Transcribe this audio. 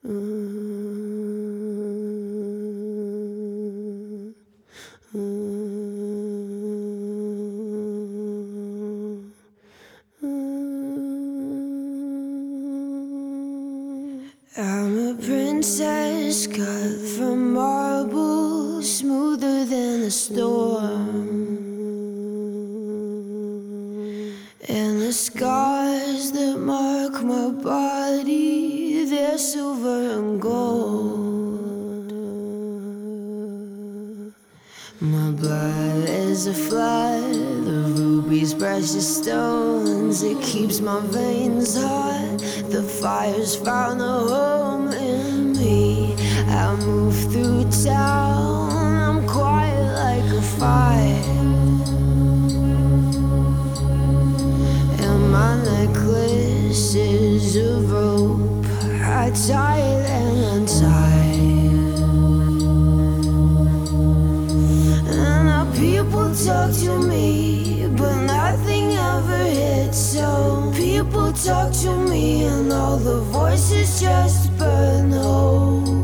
I'm a princess cut from marble, smoother than a storm. And the scars that mark my body, they're silver and gold. My blood is a flood, the rubies, precious stones. It keeps my veins hot, the fire's found a home in me. I move through town, I'm quiet like a fire. And my necklace is of rope, I tie it and untie. People talk to me, but nothing ever hits. So people talk to me, and all the voices just burn holes.